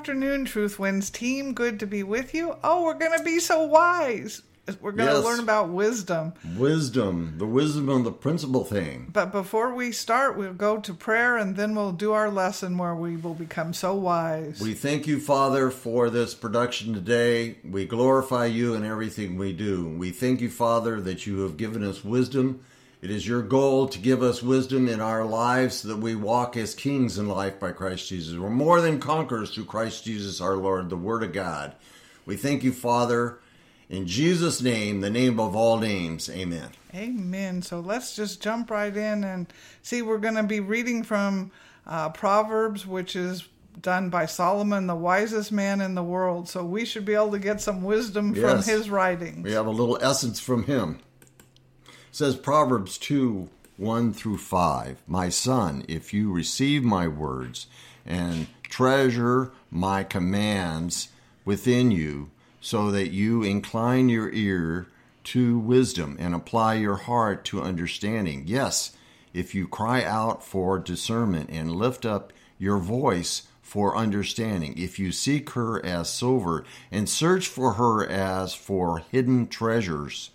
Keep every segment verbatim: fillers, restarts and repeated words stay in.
afternoon, Truth Winds team. Good to be with you. Oh, we're going to be so wise. We're going Yes. to learn about wisdom. Wisdom, the wisdom of the principal thing. But before we start, we'll go to prayer, and then we'll do our lesson where we will become so wise. We thank you, Father, for this production today. We glorify you in everything we do. We thank you, Father, that you have given us wisdom. It is your goal to give us wisdom in our lives so that we walk as kings in life by Christ Jesus. We're more than conquerors through Christ Jesus our Lord, the Word of God. We thank you, Father, in Jesus' name, the name of all names. Amen. Amen. So let's just jump right in and see. We're going to be reading from uh, Proverbs, which is done by Solomon, the wisest man in the world. So we should be able to get some wisdom Yes. from his writings. We have a little essence from him. It says Proverbs two, one through five. My son, if you receive my words and treasure my commands within you, so that you incline your ear to wisdom and apply your heart to understanding. Yes, if you cry out for discernment and lift up your voice for understanding, if you seek her as silver and search for her as for hidden treasures,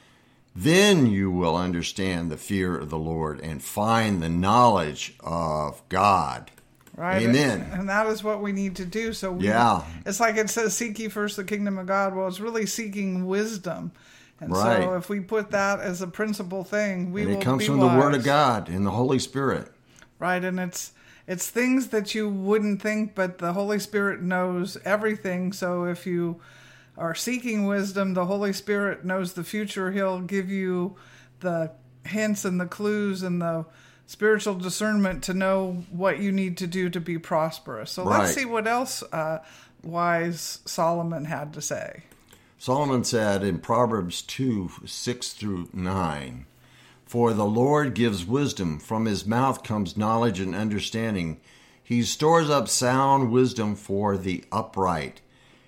then you will understand the fear of the Lord and find the knowledge of God. Right. Amen. And, and that is what we need to do. So we, Yeah. it's like it says, seek ye first the kingdom of God. Well, it's really seeking wisdom. And Right. so if we put that as a principal thing, we And will it comes be from wise. the Word of God and the Holy Spirit. Right. And it's it's things that you wouldn't think, but the Holy Spirit knows everything. So if you are seeking wisdom, the Holy Spirit knows the future. He'll give you the hints and the clues and the spiritual discernment to know what you need to do to be prosperous. So Right. let's see what else uh, wise Solomon had to say. Solomon said in Proverbs two, six through nine, For the Lord gives wisdom, from his mouth comes knowledge and understanding. He stores up sound wisdom for the upright.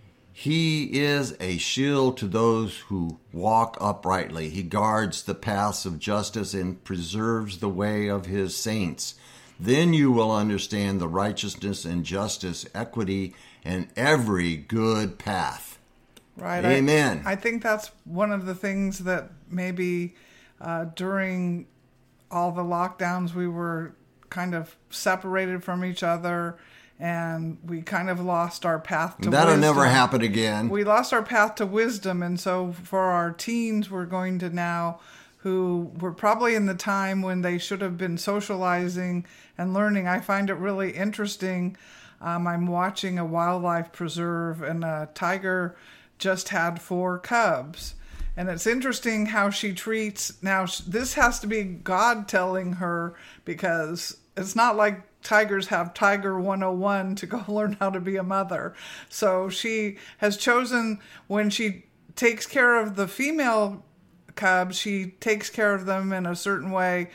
He is a shield to those who walk uprightly. He guards the paths of justice and preserves the way of his saints. Then you will understand the righteousness and justice, equity, and every good path. Right. Amen. I, I think that's one of the things that maybe uh, during all the lockdowns we were kind of separated from each other, and we kind of lost our path to That'll wisdom. never happen again. We lost our path to wisdom, and so for our teens, we're going to now, who were probably in the time when they should have been socializing and learning. I find it really interesting. Um, I'm watching a wildlife preserve, and a tiger just had four cubs. And it's interesting how she treats, now this has to be God telling her, because it's not like tigers have Tiger one oh one to go learn how to be a mother. So she has chosen, when she takes care of the female cubs, she takes care of them in a certain way.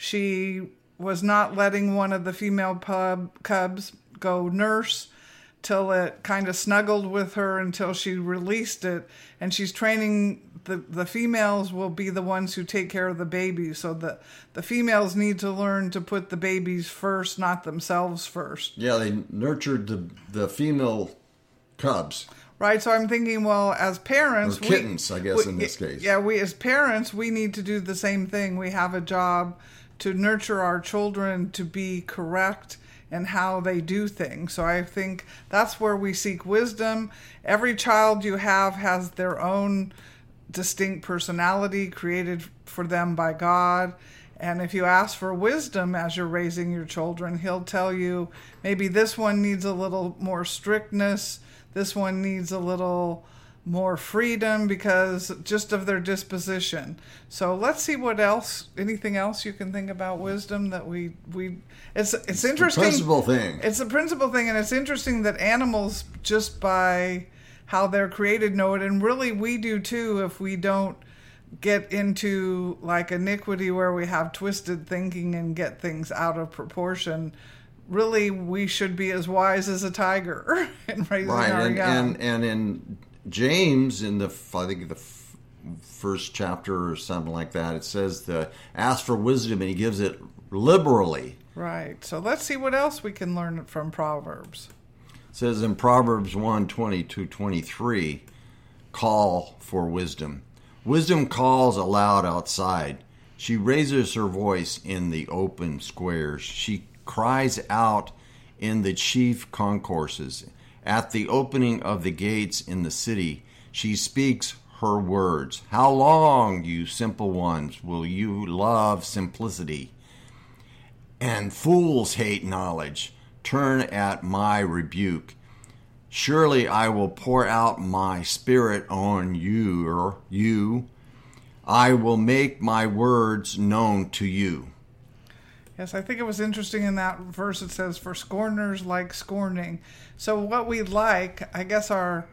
She was not letting one of the female pub cubs go nurse till it kind of snuggled with her until she released it. And she's training the, the females will be the ones who take care of the babies. So the, the females need to learn to put the babies first, not themselves first. Yeah, they nurtured the, the female cubs. Right, so I'm thinking, well, as parents... Or kittens, we, I guess, we, in this case. Yeah, we as parents, we need to do the same thing. We have a job to nurture our children to be correct in how they do things. So I think that's where we seek wisdom. Every child you have has their own distinct personality created for them by God. And if you ask for wisdom as you're raising your children, he'll tell you, maybe this one needs a little more strictness, this one needs a little more freedom because just of their disposition. So let's see what else, anything else you can think about wisdom that we, we it's it's, It's interesting. the principal thing. It's a principal thing, and it's interesting that animals, just by how they're created, know it, and really we do too if we don't get into like iniquity where we have twisted thinking and get things out of proportion. Really, we should be as wise as a tiger in raising Right, our and, young. and and in James, in the I think the f- first chapter or something like that, it says the ask for wisdom and he gives it liberally. Right. So let's see what else we can learn from Proverbs. It says in Proverbs one twenty to twenty-three, call for wisdom. Wisdom calls aloud outside. She raises her voice in the open squares. She cries out in the chief concourses. At the opening of the gates in the city, she speaks her words. How long, you simple ones, will you love simplicity? And fools hate knowledge. Turn at my rebuke. Surely I will pour out my spirit on you, or you. I will make my words known to you. Yes, I think it was interesting in that verse it says, for scorners like scorning. So what we like, I guess our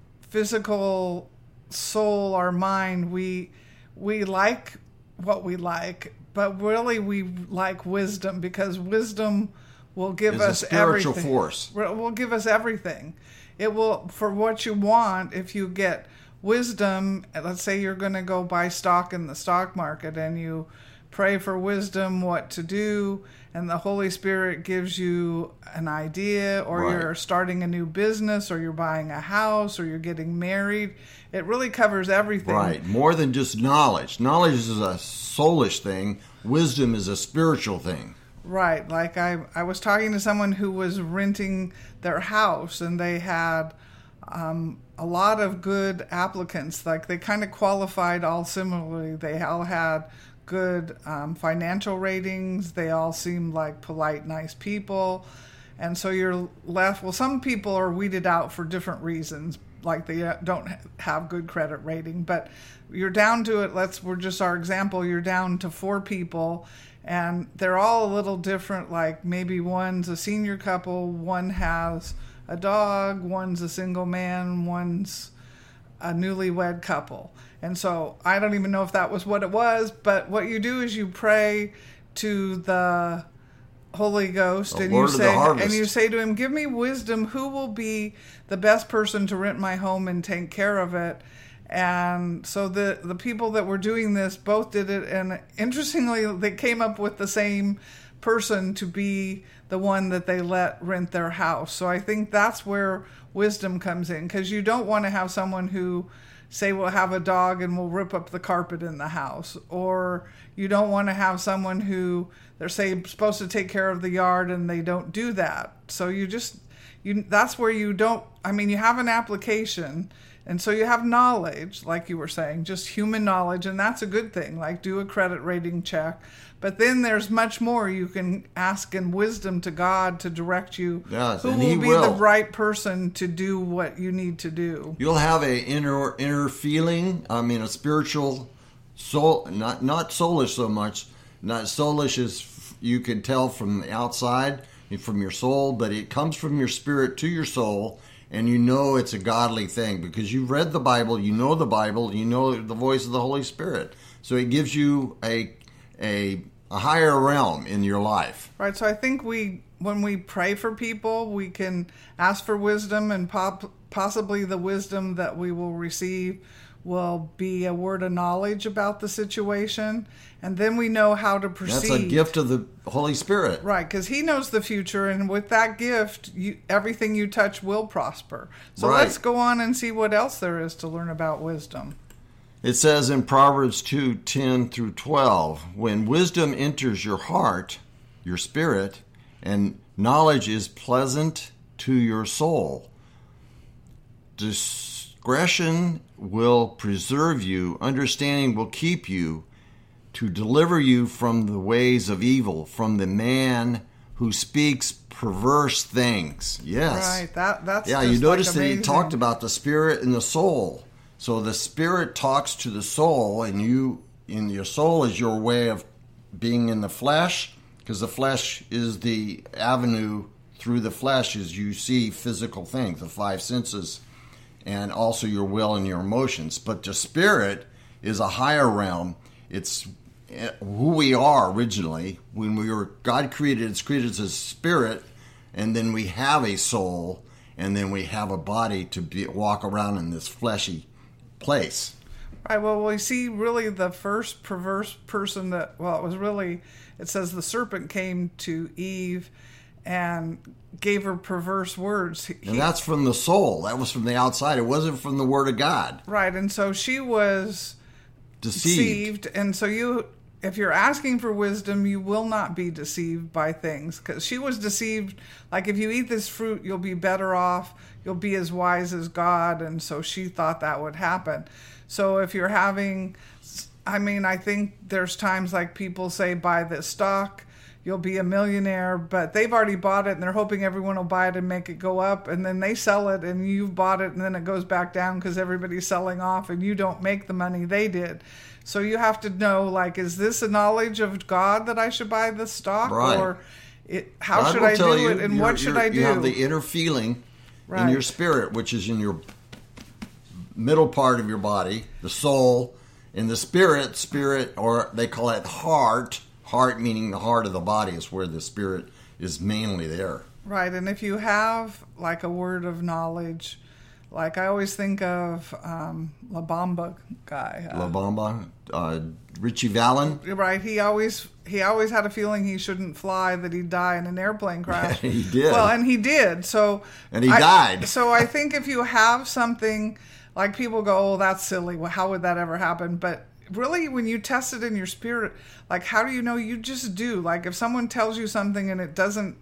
physical soul, our mind, we we like what we like, but really we like wisdom, because wisdom will give It's us a spiritual everything. force. Will give us everything. It will, for what you want, if you get wisdom, let's say you're going to go buy stock in the stock market and you pray for wisdom what to do, and the Holy Spirit gives you an idea, or Right. you're starting a new business, or you're buying a house, or you're getting married. It really covers everything. Right. More than just knowledge. Knowledge is a soulish thing. Wisdom is a spiritual thing. Right. Like I, I was talking to someone who was renting their house, and they had um, a lot of good applicants. Like they kind of qualified all similarly. They all had good um, financial ratings. They all seemed like polite, nice people. And so you're left, well, some people are weeded out for different reasons, like they don't have good credit rating. But you're down to it, let's, we're just our example, you're down to four people, and they're all a little different. Like maybe one's a senior couple, one has a dog, one's a single man, one's a newlywed couple. And so I don't even know if that was what it was, but what you do is you pray to the Holy Ghost, The and Lord you of the say, harvest. and you say to him, give me wisdom, who will be the best person to rent my home and take care of it. And so the the people that were doing this both did it, and interestingly they came up with the same person to be the one that they let rent their house. So I think that's where wisdom comes in, because you don't want to have someone who say will have a dog and will rip up the carpet in the house, or you don't want to have someone who they're say supposed to take care of the yard and they don't do that. So you just you that's where you don't, I mean, you have an application, and so you have knowledge, like you were saying, just human knowledge, and that's a good thing, like do a credit rating check. But then there's much more you can ask in wisdom to God to direct you. Yes, who and will he be will. the right person to do what you need to do. You'll have a inner inner feeling. I mean, a spiritual soul, not not soulish so much. Not soulish as f- you can tell from the outside, from your soul, but it comes from your spirit to your soul, and you know it's a godly thing because you've read the Bible, you know the Bible, you know the voice of the Holy Spirit. So it gives you a a a higher realm in your life. Right, so I think we, when we pray for people, we can ask for wisdom, and pop, possibly the wisdom that we will receive will be a word of knowledge about the situation, and then we know how to proceed. That's a gift of the Holy Spirit. Right, because he knows the future, and with that gift, you, everything you touch will prosper. So Right. let's go on and see what else there is to learn about wisdom. It says in Proverbs two ten through twelve, when wisdom enters your heart, your spirit, and knowledge is pleasant to your soul, discretion will preserve you, understanding will keep you, to deliver you from the ways of evil, from the man who speaks perverse things. Yes. Right, that that's Yeah, just you notice like that he amazing. talked about the spirit and the soul. So the spirit talks to the soul, and you, in your soul, is your way of being in the flesh, because the flesh is the avenue through the flesh as you see physical things, the five senses, and also your will and your emotions. But the spirit is a higher realm. It's who we are originally. When we were, God created, it's created as a spirit, and then we have a soul, and then we have a body to be, walk around in this fleshy place. Right, well, we see really the first perverse person that, well, it was really, it says the serpent came to Eve and gave her perverse words. He, and that's from the soul. That was from the outside. It wasn't from the Word of God. Right, and so she was deceived. deceived. And so you, if you're asking for wisdom, you will not be deceived by things. Because she was deceived, like if you eat this fruit, you'll be better off. You'll be as wise as God. And so she thought that would happen. So if you're having, I mean, I think there's times like people say, buy this stock, you'll be a millionaire, but they've already bought it and they're hoping everyone will buy it and make it go up, and then they sell it and you've bought it and then it goes back down because everybody's selling off and you don't make the money they did. So you have to know, like, is this a knowledge of God that I should buy this stock? Right. Or it, how God should will I tell do you, it and you're- what should you're- I do? You have the inner feeling Right. in your spirit, which is in your middle part of your body, the soul, in the spirit, spirit, or they call it heart. Heart meaning the heart of the body is where the spirit is mainly there. Right, and if you have like a word of knowledge, like I always think of um, La Bamba guy. Uh, La Bamba, uh, Richie Valens. Right, he always he always had a feeling he shouldn't fly, that he'd die in an airplane crash. He did. Well, and he did. So And he I- died. So I think if you have something, like people go, "Oh, that's silly. Well, how would that ever happen?" But really, when you test it in your spirit, like, how do you know? You just do. Like, if someone tells you something and it doesn't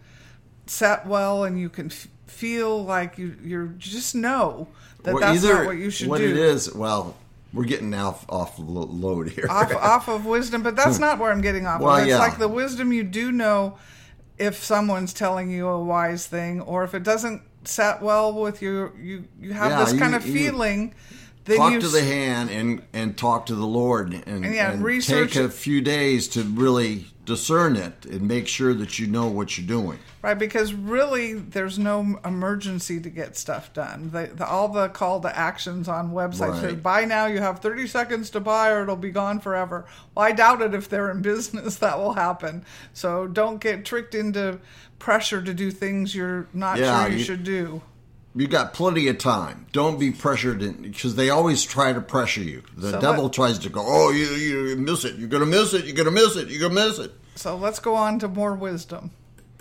set well, and you can f- feel like you you just know that Well, that's either not what you should what do. it is, well, we're getting off off lo- load here. off off of wisdom, but that's not where I'm getting off Well, of. It's yeah. like the wisdom you do know if someone's telling you a wise thing, or if it doesn't set well with you, you you have Yeah, this you- kind of you feeling. Then Talk you to the hand and, and talk to the Lord and, And, yeah, and research take a it. few days to really discern it and make sure that you know what you're doing. Right, because really there's no emergency to get stuff done. The, the, all the call to actions on websites Right. say, buy now, you have thirty seconds to buy or it'll be gone forever. Well, I doubt it if they're in business that will happen. So don't get tricked into pressure to do things you're not Yeah, sure you, you- should do. You got plenty of time. Don't be pressured in, because they always try to pressure you. The So devil let- tries to go, oh, you you miss it. You're going to miss it. You're going to miss it. You're going to miss it. So let's go on to more wisdom.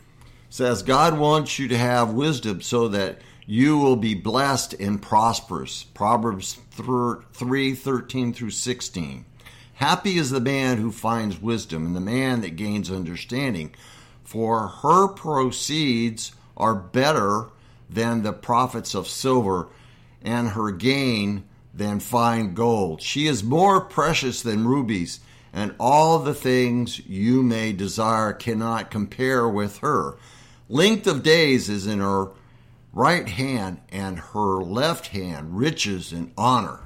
Says God wants you to have wisdom so that you will be blessed and prosperous. Proverbs three, thirteen through sixteen. Happy is the man who finds wisdom and the man that gains understanding, for her proceeds are better than the profits of silver, and her gain than fine gold. She is more precious than rubies, and all the things you may desire cannot compare with her. Length of days is in her right hand, and her left hand riches and honor.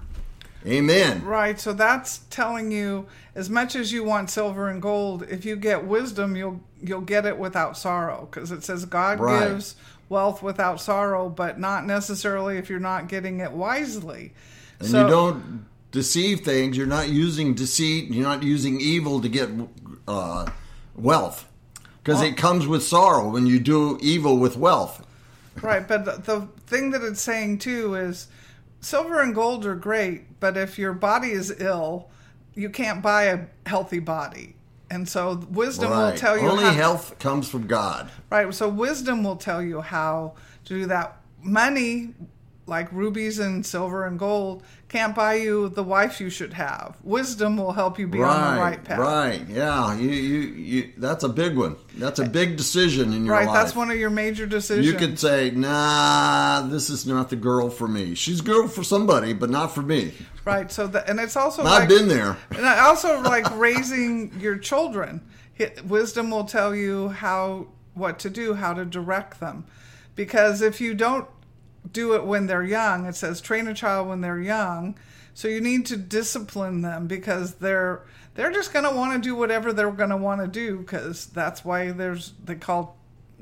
Amen. Right, so that's telling you, as much as you want silver and gold, if you get wisdom, you'll you'll get it without sorrow, because it says God Right. gives wealth without sorrow, but not necessarily if you're not getting it wisely. And So- you don't deceive things. You're not using deceit. You're not using evil to get uh, wealth, because Well- it comes with sorrow when you do evil with wealth. Right, but the, the thing that it's saying too is silver and gold are great, but if your body is ill, you can't buy a healthy body. And so wisdom will Right. tell you Only how, health comes from God. right, so wisdom will tell you how to do that. Money, like rubies and silver and gold, can't buy you the wife you should have. Wisdom will help you be on the right path. Right. Yeah. You, you, you, that's a big one. That's a big decision in your Right, life. that's one of your major decisions. You could say, nah, this is not the girl for me. She's good for somebody, but not for me. Right, so the, and it's also And like, I've been there. and I also like raising your children. Hi- Wisdom will tell you how what to do, how to direct them, because if you don't do it when they're young, it says train a child when they're young. So you need to discipline them, because they're they're just going to want to do whatever they're going to want to do, because that's why there's they call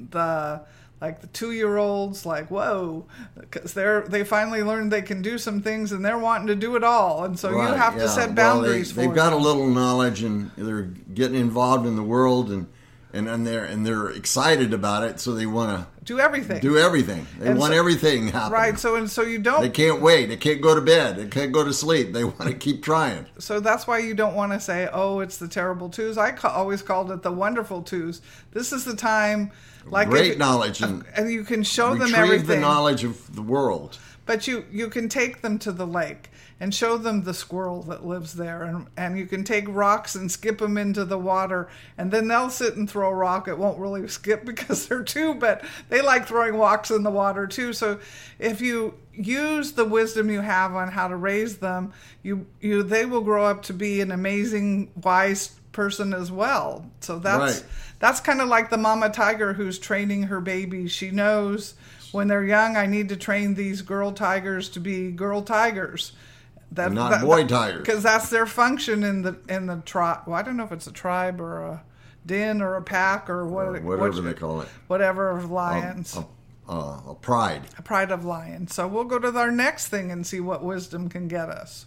the like the two-year-olds like whoa, because they're they finally learned they can do some things and they're wanting to do it all, and so Right, you have yeah. to set Well, boundaries they, for they've got a them. little knowledge and they're getting involved in the world and and, and they're and they're excited about it, so they want to do everything. Do everything. They And want so- everything happening. Right. So and so you don't. They can't wait. They can't go to bed. They can't go to sleep. They want to keep trying. So that's why you don't want to say, "Oh, it's the terrible twos." I ca- always called it the wonderful twos. This is the time, like Great if- knowledge and and you can show them retrieve everything. the knowledge of the world. But you, you can take them to the lake and show them the squirrel that lives there. And, and you can take rocks and skip them into the water. And then they'll sit and throw a rock. It won't really skip because they're two, but they like throwing rocks in the water too. So if you use the wisdom you have on how to raise them, you, you they will grow up to be an amazing, wise person as well. So that's, Right. that's kind of like the mama tiger who's training her babies. She knows when they're young, I need to train these girl tigers to be girl tigers. That, And not boy tigers. Because that's their function in the in the tribe. Well, I don't know if it's a tribe or a den or a pack or what, Or whatever what- they call it. whatever of lions. A, a, a pride. a pride of lions. So we'll go to our next thing and see what wisdom can get us.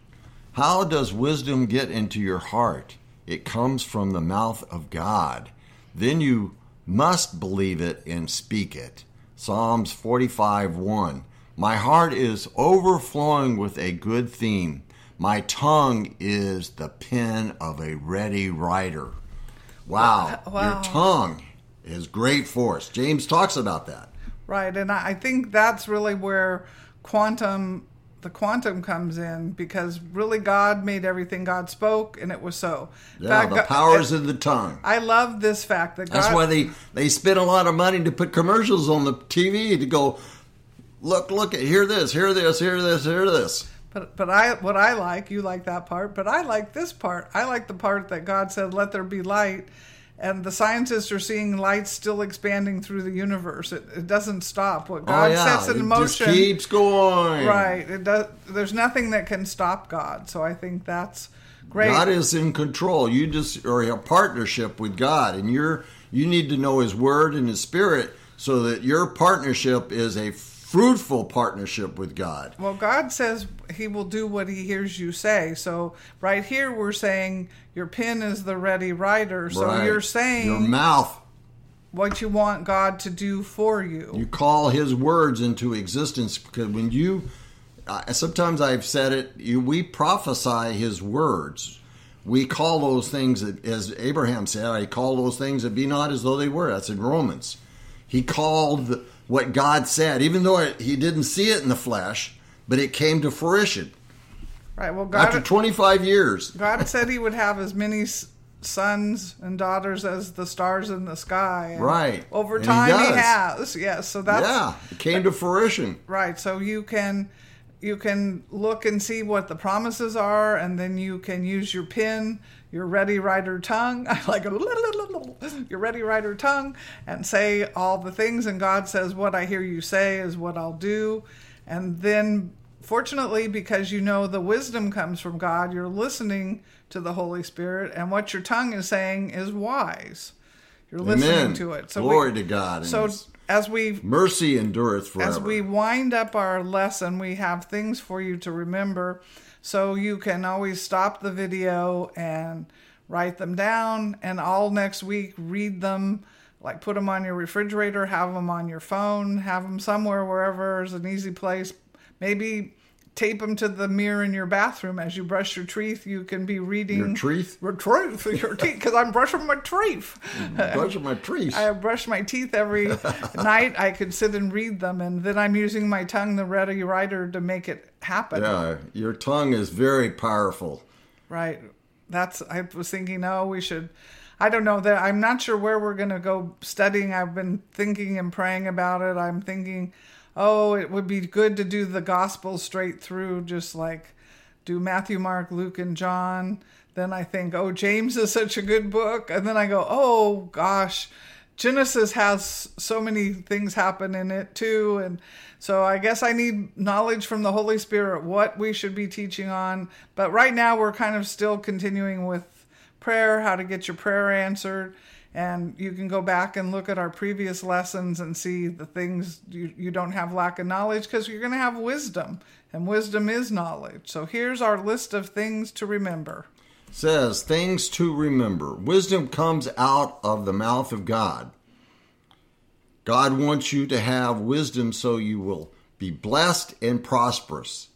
How does wisdom get into your heart? It comes from the mouth of God. Then you must believe it and speak it. Psalms forty-five one. My heart is overflowing with a good theme. My tongue is the pen of a ready writer. Wow. Wow. Your tongue is great force. James talks about that. Right, and I I think that's really where quantum, the quantum comes in, because really God made everything. God spoke, and it was so. In Yeah, fact, the God- powers of the tongue. I love this fact that God. That's why they, they spend a lot of money to put commercials on the T V to go, look, look, at hear this, hear this, hear this, hear this. But but I what I like, you like that part, but I like this part. I like the part that God said, "Let there be light," and the scientists are seeing light still expanding through the universe. It, it doesn't stop. What God oh, yeah. sets in it motion, just keeps going. right? It does. There's nothing that can stop God. So I think that's great. God is in control. You just are in a partnership with God, and you're you need to know His Word and His Spirit so that your partnership is a fruitful partnership with God. Well, God says He will do what He hears you say. So right here we're saying your pen is the ready writer. So Right. you're saying Your mouth. what you want God to do for you. You call His words into existence, because when you, uh, sometimes I've said it, you, we prophesy His words. We call those things, that, as Abraham said, I call those things that be not as though they were. That's in Romans. He called what God said, even though it, he didn't see it in the flesh, but it came to fruition. Right. Well, God, After twenty-five years. God said He would have as many s- sons and daughters as the stars in the sky. And Right. Over And he time, He, does. has. Yes. So that's Yeah, it came to fruition. right. So you can you can look and see what the promises are, and then you can use your pen, your ready writer tongue. I like a your ready writer tongue, and say all the things. And God says, "What I hear you say is what I'll do." And then, fortunately, because you know the wisdom comes from God, you're listening to the Holy Spirit, and what your tongue is saying is wise. You're listening Amen. to it. So Glory we, to God. So And His as we mercy endureth forever. as we wind up our lesson, we have things for you to remember. So you can always stop the video and write them down, and all next week read them. Like put them on your refrigerator, have them on your phone, have them somewhere wherever is an easy place. Maybe tape them to the mirror in your bathroom as you brush your teeth. You can be reading Your teeth? your teeth, your teeth, because I'm brushing my teeth. Brushing my teeth. I brush my teeth every night. I could sit and read them, and then I'm using my tongue, the ready writer, to make it happen. Yeah, your tongue is very powerful. Right. That's. I was thinking, oh, we should. I don't know that. I'm not sure where we're going to go studying. I've been thinking and praying about it. I'm thinking, oh, it would be good to do the gospel straight through, just like do Matthew, Mark, Luke, and John. Then I think, oh, James is such a good book. And then I go, oh, gosh, Genesis has so many things happen in it too. And so I guess I need knowledge from the Holy Spirit, what we should be teaching on. But right now we're kind of still continuing with prayer, how to get your prayer answered. And you can go back and look at our previous lessons and see the things you, you don't have lack of knowledge, because you're going to have wisdom, and wisdom is knowledge. So here's our list of things to remember. Says, things to remember. Wisdom comes out of the mouth of God. God wants you to have wisdom so you will be blessed and prosperous.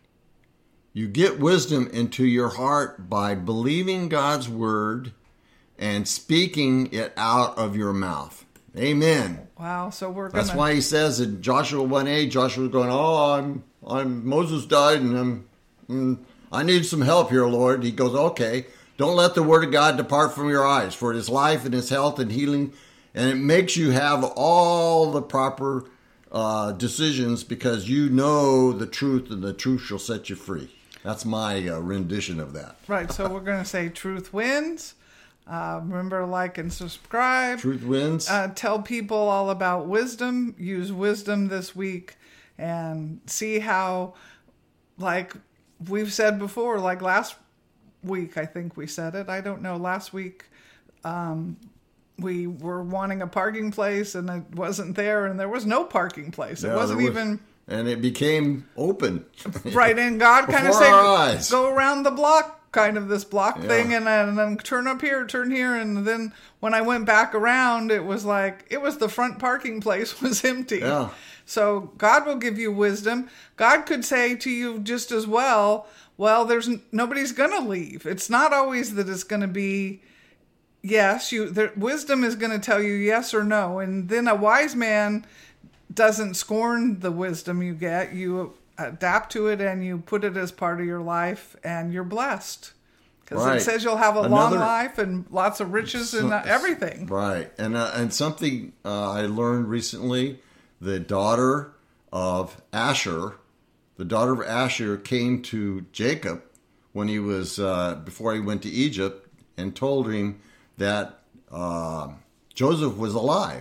You get wisdom into your heart by believing God's word and speaking it out of your mouth. Amen. Wow, so we're gonna... That's why he says in Joshua one eight, Joshua's going, oh, I'm, I'm, Moses died and I'm, mm, I need some help here, Lord. He goes, okay, don't let the word of God depart from your eyes, for it is life and it's health and healing, and it makes you have all the proper uh, decisions because you know the truth, and the truth shall set you free. That's my uh, rendition of that. Right, so we're going to say truth wins. Uh, remember, like and subscribe. Truth wins. Uh, tell people all about wisdom. Use wisdom this week and see how, like we've said before, like last week, I think we said it. I don't know. Last week, um, we were wanting a parking place and it wasn't there, and there was no parking place. It Yeah, wasn't there was- even... And it became open. Right, and God kind of Before our said, eyes. go around the block, kind of this block Yeah. thing, and then, and then turn up here, turn here. And then when I went back around, it was like, it was the front parking place was empty. Yeah. So God will give you wisdom. God could say to you just as well, well, there's n- nobody's going to leave. It's not always that it's going to be yes. You there, wisdom is going to tell you yes or no. And then a wise man doesn't scorn the wisdom you get. You adapt to it and you put it as part of your life, and you're blessed. Because Right. it says you'll have a Another- long life and lots of riches and uh, So- everything. Right. And uh, and something uh, I learned recently, the daughter of Asher, the daughter of Asher came to Jacob when he was, uh, before he went to Egypt, and told him that uh, Joseph was alive.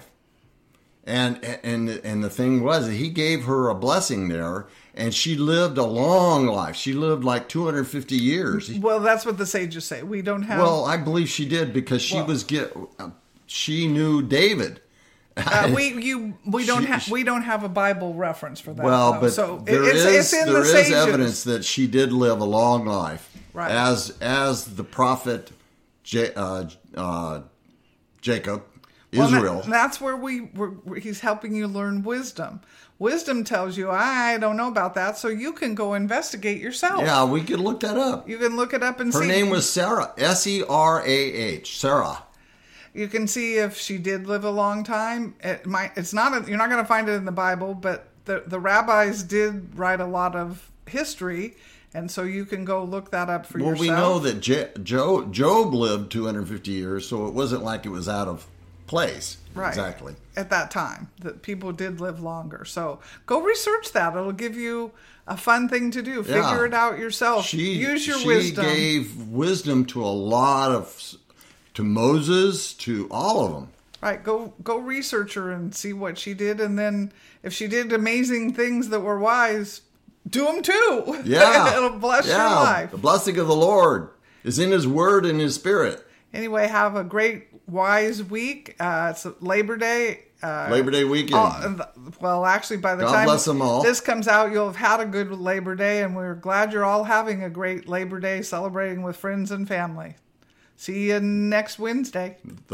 And and and the thing was that he gave her a blessing there, and she lived a long life. She lived like two hundred fifty years. Well, that's what the sages say. We don't have... Well, I believe she did because she Well- was get. She knew David. Uh, we you we don't She- have we don't have a Bible reference for that. Well, though. but so there it's, is it's in there the is sages. evidence that she did live a long life, Right. as as the prophet J, uh, uh, Jacob, Well, that- Israel. that's where we we're, he's helping you learn wisdom. Wisdom tells you, I don't know about that, so you can go investigate yourself. Yeah, we could look that up. You can look it up and Her see. name was Sarah, S E R A H, Sarah. You can see if she did live a long time. It might. It's not. A, you're not going to find it in the Bible, but the the rabbis did write a lot of history, and so you can go look that up for Well, yourself. we know that Je- Job, Job lived two hundred fifty years, so it wasn't like it was out of place. Right. Exactly. At that time, that people did live longer. So go research that. It'll give you a fun thing to do. Figure Yeah. it out yourself. She, Use your she wisdom. gave wisdom to a lot of, to Moses, to all of them. Right. Go go research her and see what she did, and then if she did amazing things that were wise, do them too. Yeah. It'll bless yeah. your life. The blessing of the Lord is in his word and his spirit. Anyway, have a great wise week. Uh, it's Labor Day. Uh, Labor Day weekend. Oh, well, actually, by the God time bless them all. this comes out, you'll have had a good Labor Day, and we're glad you're all having a great Labor Day, celebrating with friends and family. See you next Wednesday. The